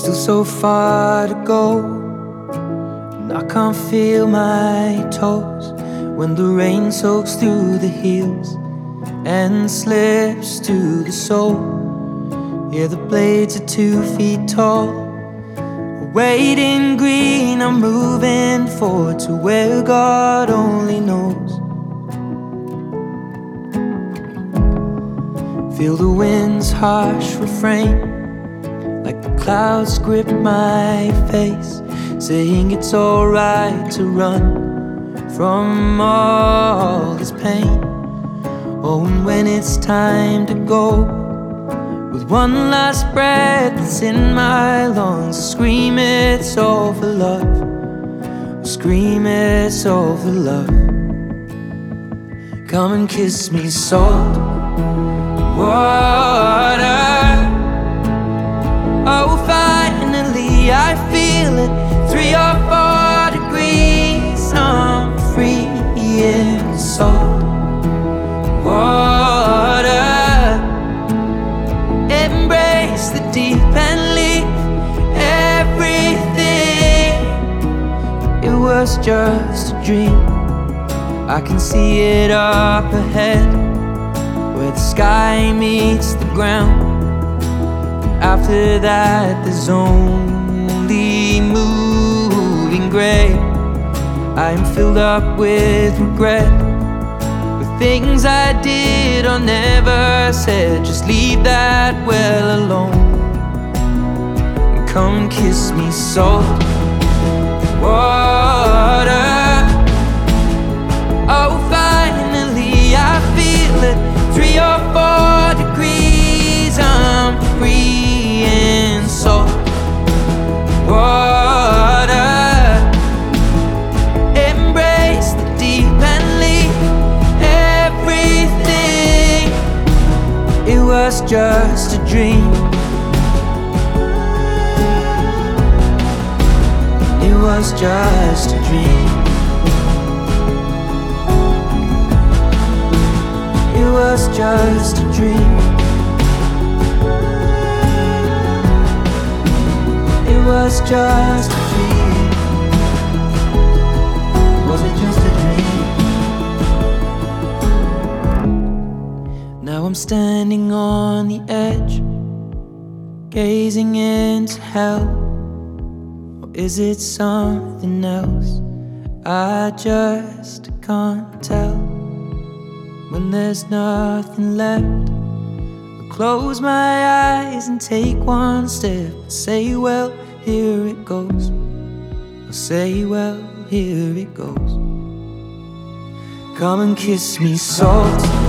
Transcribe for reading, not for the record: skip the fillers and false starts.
Still so far to go, and I can't feel my toes when the rain soaks through the heels and slips to the sole. Yeah, the blades are 2 feet tall. Waiting green, I'm moving forward to where God only knows. Feel the wind's harsh refrain, like the clouds grip my face, saying it's alright to run from all this pain. Oh, and when it's time to go, with one last breath that's in my lungs, scream it's all for love, scream it's all for love. Come and kiss me, salt water. Oh, finally I feel it, 3 or 4 degrees. I'm free in salt water. Embrace the deep and leave everything. It was just a dream. I can see it up ahead, where the sky meets the ground. After that there's only moving gray. I am filled up with regret, with things I did or never said. Just leave that well alone, and come and kiss me, salt water. Oh, finally I feel it, 3 or 4 degrees. I'm free in salt water. Embrace the deep and leave everything. It was just a dream. It was just a dream. It was just a dream. It was just a dream. Was it just a dream? Now I'm standing on the edge, gazing into hell. Or is it something else? I just can't tell. When there's nothing left, I'll close my eyes and take one step, say, well, here it goes. I'll say, well, here it goes. Come and kiss me, salt